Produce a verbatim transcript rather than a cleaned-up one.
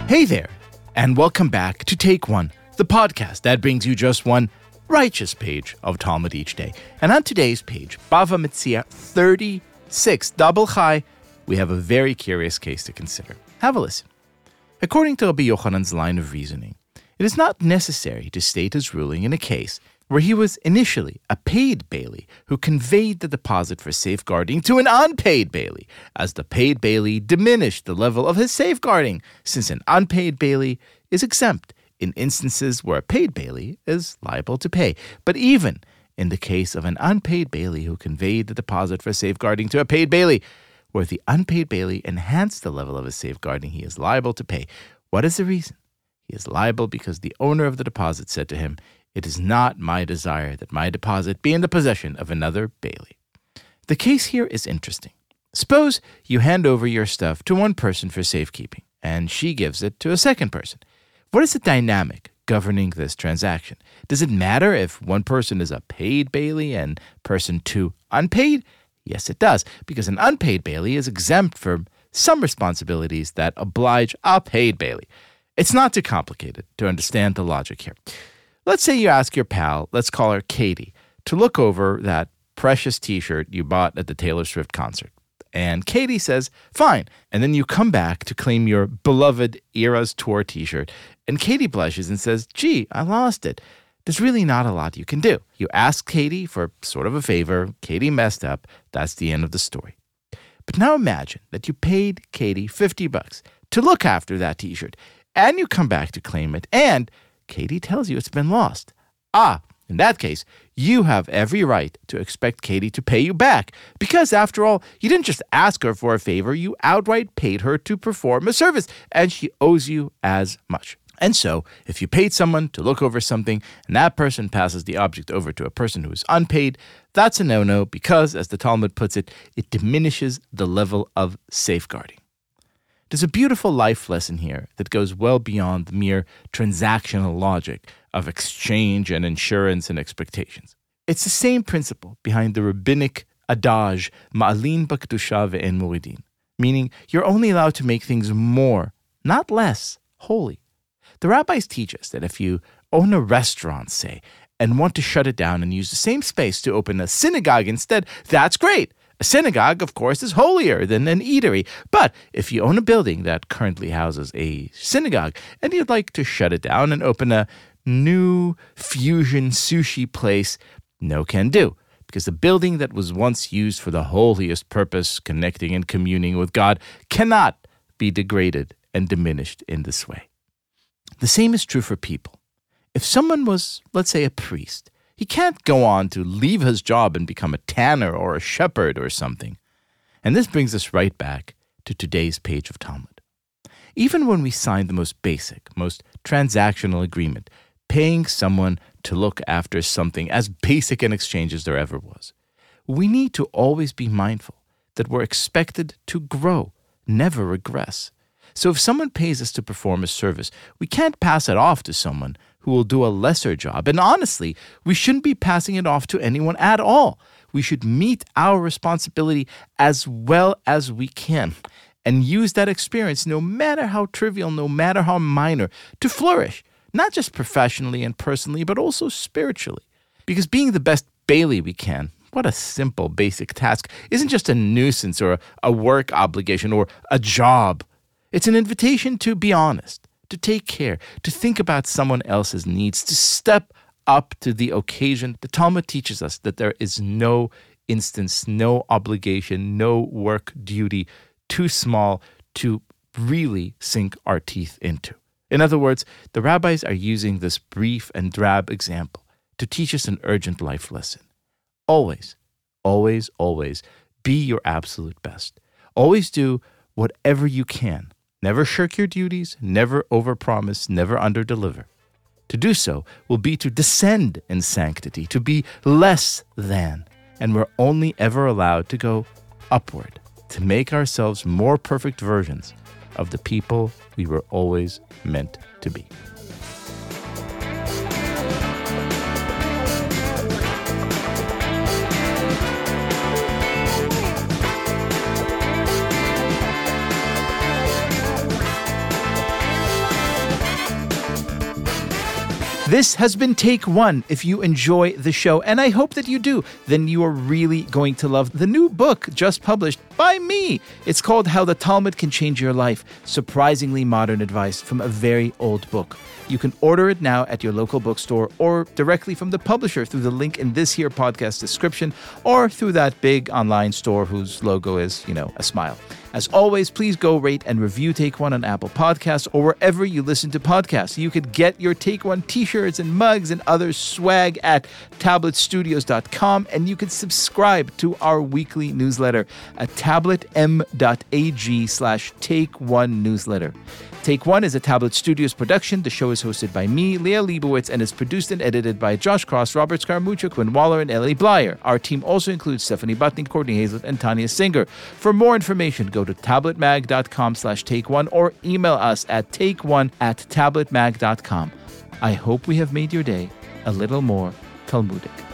Hey there, and welcome back to Take One, the podcast that brings you just one righteous page of Talmud each day. And on today's page, Bava Metzia thirty-six, double chai, we have a very curious case to consider. Have a listen. According to Rabbi Yochanan's line of reasoning, it is not necessary to state his ruling in a case where he was initially a paid bailee who conveyed the deposit for safeguarding to an unpaid bailee, as the paid bailee diminished the level of his safeguarding, since an unpaid bailee is exempt in instances where a paid bailee is liable to pay. But even in the case of an unpaid bailee who conveyed the deposit for safeguarding to a paid bailee, where the unpaid bailee enhanced the level of his safeguarding, he is liable to pay. What is the reason? He is liable because the owner of the deposit said to him, "It is not my desire that my deposit be in the possession of another bailee." The case here is interesting. Suppose you hand over your stuff to one person for safekeeping, and she gives it to a second person. What is the dynamic governing this transaction? Does it matter if one person is a paid bailee and person two unpaid? Yes, it does, because an unpaid bailee is exempt from some responsibilities that oblige a paid bailee. It's not too complicated to understand the logic here. Let's say you ask your pal, let's call her Katie, to look over that precious t-shirt you bought at the Taylor Swift concert. And Katie says, fine. And then you come back to claim your beloved Eras Tour t-shirt. And Katie blushes and says, gee, I lost it. There's really not a lot you can do. You ask Katie for sort of a favor. Katie messed up. That's the end of the story. But now imagine that you paid Katie fifty bucks to look after that t-shirt. And you come back to claim it. And Katie tells you it's been lost. Ah, in that case, you have every right to expect Katie to pay you back. Because after all, you didn't just ask her for a favor, you outright paid her to perform a service, and she owes you as much. And so, if you paid someone to look over something, and that person passes the object over to a person who is unpaid, that's a no-no because, as the Talmud puts it, it diminishes the level of safeguarding. There's a beautiful life lesson here that goes well beyond the mere transactional logic of exchange and insurance and expectations. It's the same principle behind the rabbinic adage, ma'alin b'kedusha ve'en moridin, meaning you're only allowed to make things more, not less, holy. The rabbis teach us that if you own a restaurant, say, and want to shut it down and use the same space to open a synagogue instead, that's great. A synagogue, of course, is holier than an eatery. But if you own a building that currently houses a synagogue and you'd like to shut it down and open a new fusion sushi place, no can do. Because the building that was once used for the holiest purpose, connecting and communing with God, cannot be degraded and diminished in this way. The same is true for people. If someone was, let's say, a priest, he can't go on to leave his job and become a tanner or a shepherd or something. And this brings us right back to today's page of Talmud. Even when we sign the most basic, most transactional agreement, paying someone to look after something as basic an exchange as there ever was, we need to always be mindful that we're expected to grow, never regress. So if someone pays us to perform a service, we can't pass it off to someone who will do a lesser job. And honestly, we shouldn't be passing it off to anyone at all. We should meet our responsibility as well as we can and use that experience, no matter how trivial, no matter how minor, to flourish, not just professionally and personally, but also spiritually. Because being the best bailee we can, what a simple, basic task, isn't just a nuisance or a work obligation or a job. It's an invitation to be honest, to take care, to think about someone else's needs, to step up to the occasion. The Talmud teaches us that there is no instance, no obligation, no work duty too small to really sink our teeth into. In other words, the rabbis are using this brief and drab example to teach us an urgent life lesson. Always, always, always be your absolute best. Always do whatever you can. Never shirk your duties, never overpromise, never underdeliver. To do so will be to descend in sanctity, to be less than, and we're only ever allowed to go upward, to make ourselves more perfect versions of the people we were always meant to be. This has been Take One. If you enjoy the show, and I hope that you do, then you are really going to love the new book just published by me. It's called How the Talmud Can Change Your Life. Surprisingly modern advice from a very old book. You can order it now at your local bookstore or directly from the publisher through the link in this here podcast description or through that big online store whose logo is, you know, a smile. As always, please go rate and review Take One on Apple Podcasts or wherever you listen to podcasts. You could get your Take One t-shirts and mugs and other swag at tablet studios dot com, and you can subscribe to our weekly newsletter at tabletm.ag slash Take One newsletter. Take One is a Tablet Studios production. The show is hosted by me, Leah Leibowitz, and is produced and edited by Josh Cross, Robert Scaramuccia, Quinn Waller, and Ellie Blyer. Our team also includes Stephanie Button, Courtney Hazlett, and Tanya Singer. For more information, go to tabletmag.com slash take one or email us at takeone at tabletmag.com. I hope we have made your day a little more Talmudic.